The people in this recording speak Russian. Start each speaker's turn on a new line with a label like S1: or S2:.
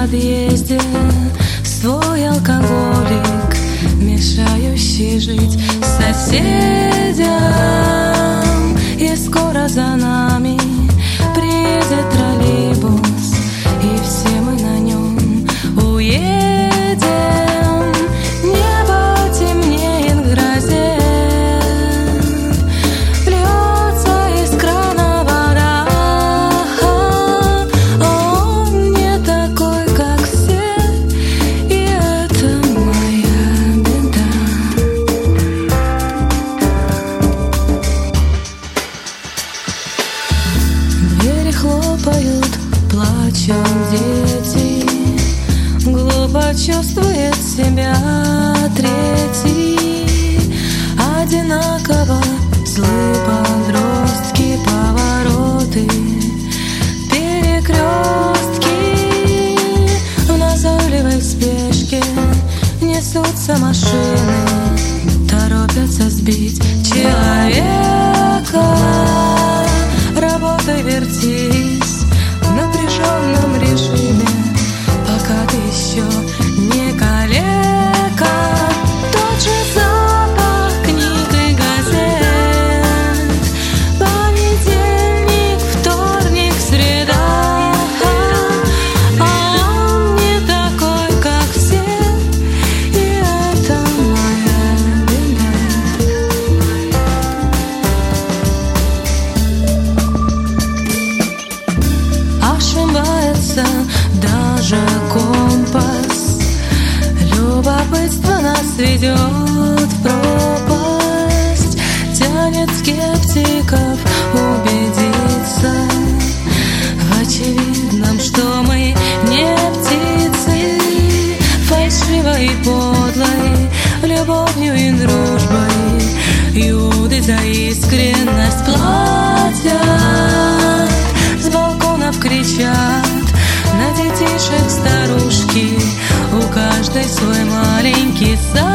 S1: подъезде свой алкоголик, мешающий жить соседям. И скоро за нами приедет троллейбус, и все мы на нем уедем. Небо темнеет в грозе, льется из крана вода. Он не такой, как все, и это моя беда. Двери хлопают, плачут дети, глупо чувствует себя третий. Одинаково злые подростки, повороты, перекрестки. В назойливой спешке несутся машины, торопятся сбить человека. Работай, вертись в напряженном режиме, пока ты еще не калека. Тот же запах книг и газет, понедельник, вторник, среда. А он не такой, как все, и это моя беда. Ошибается даже компас, любопытство нас ведет в пропасть, тянет скептиков убедиться в очевидном, что мы не птицы. Фальшивой и подлой любовью и дружбой Иуды за искренность платят. С балконов кричат на детишек старушки, у каждой свой маленький сад.